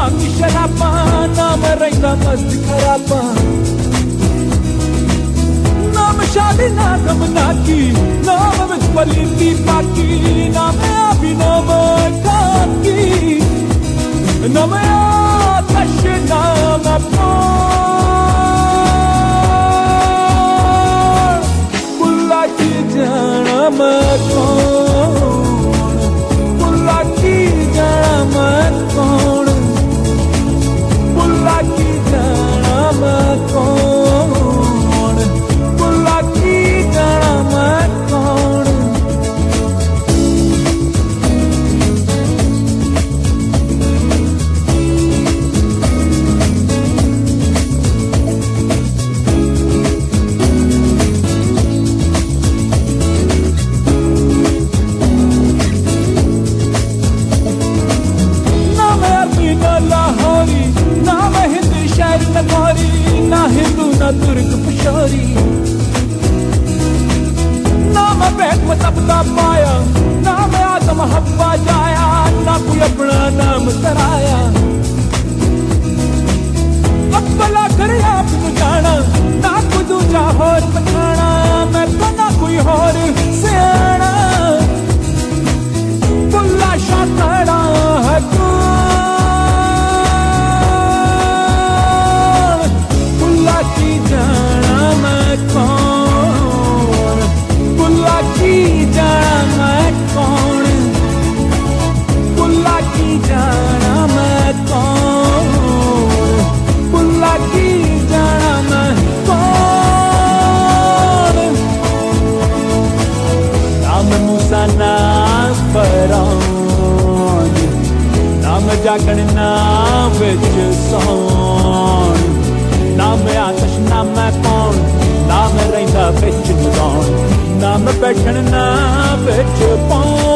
की शराबा नाम रहिंदा मस्त खराबा नाम शादी ना गम ना की नाम विच पलीती पाकी नाम अभिनव खाकी नाम आतश नाम बुल्ला की जाना मैं कौन बुल्ला की जाना मैं कौन बुल्ला की जाना मैं कौन बुल्ला की जाना मैं कौन ना हिंदू ना तुर्क पशोरी ना मैं बैठ में तबका पाया ना मैं आदम हब्बा जाया ना कोई अपना नाम सराया अब भला कर आप तो जाना ना कोई दूजा होर पछाना मैं तो ना कोई होर सियाना बुल्ला शातड़ा है की जाना मैं कौन बुल्ला की जाना मैं कौन बुल्ला की जाना मैं कौन बुल्ला की जाना मैं कौन नाम मूसा नाम फरौन नाम जागण नाम विच सौन नाम आतश नाम मैं कौन नाम रहिंदा बिच नौन नाम बैठन ना बिच पौन